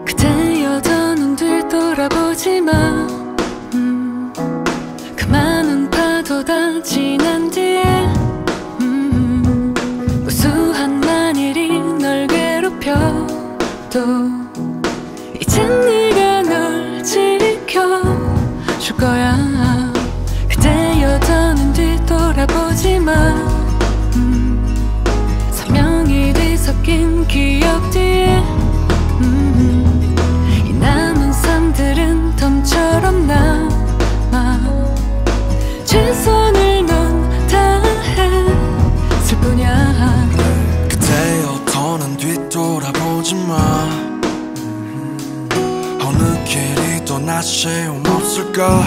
그대여 더는 뒤돌아보지 마. 그 많은 파도 다 지난 뒤에 무수한 만일이 널 괴롭혀도 이젠 네가 널 지켜줄 거야. 그대여 더는 뒤돌아보지 마. 선명히 뒤섞인 기억 뒤에 이 남은 삶들은 덤처럼 남아. 최선을 넌 다했을 뿐이야. 그대여 더는 뒤돌아보지 마. 어느 길이 또 나 소용없을까.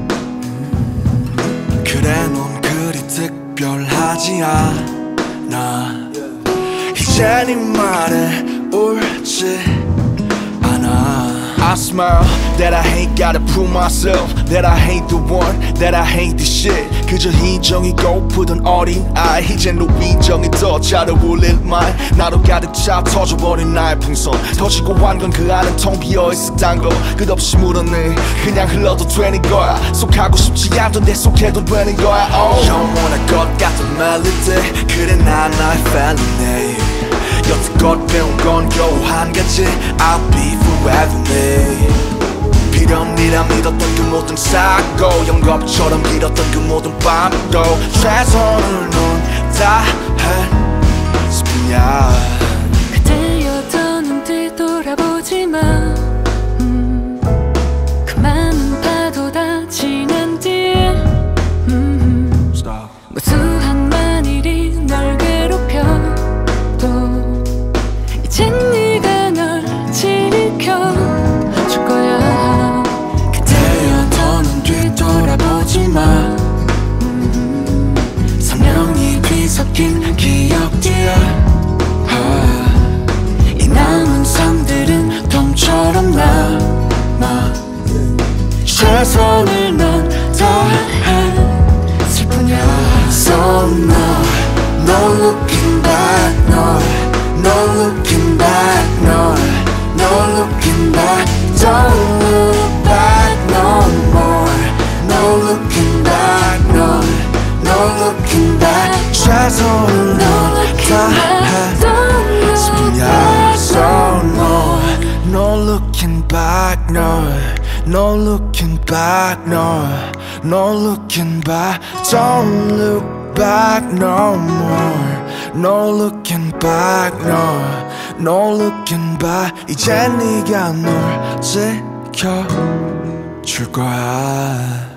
그래 넌 그리 특별하지 않아. 이제 네 말에 울지 않아. I smile that I ain't gotta prove myself, that I ain't the one, that I ain't the shit. 그저 희정이 고프던 어린 아이, 이젠 너 위정이 더 잘 어울릴 말. 나로 가득 차 터져버린 나의 풍선. 터지고한 건 그 안은 텅 비어있었단 거. 끝없이 물었네. 그냥 흘러도 되는 거야. 속하고 싶지 않던데 속해도 되는 거야. Oh. 영원할 것 같은 멜로디. 그래 난 나의 felony. 여태껏 배운 건 겨우 한 가지. I'll be forever me. 필연이라 믿었던 그 모든 사고, 영겁처럼 길었던 그 모든 밤도 최선을 넌 다했을 뿐이야. 그대여 더는 뒤돌아보지 마. 그 많은 파도 다 지난 뒤에 무수한 만일이 널 괴롭혀도 이젠 네가 널 지켜줄 거야. 그대여 더는 뒤돌아보지 마. 선명히 뒤섞인 기억 뒤에 이 남은 삶들은 덤처럼 남아. 최선을 넌 다했을 뿐이야. So no looking back, no looking back, no looking back. Don't look back no more. No looking back, no looking back. 최선을 넌 다했을 뿐이야. So no looking back, no looking back, no looking back. Don't look back no more. No looking back, no looking back. 이제 네가 널 지켜줄 거야.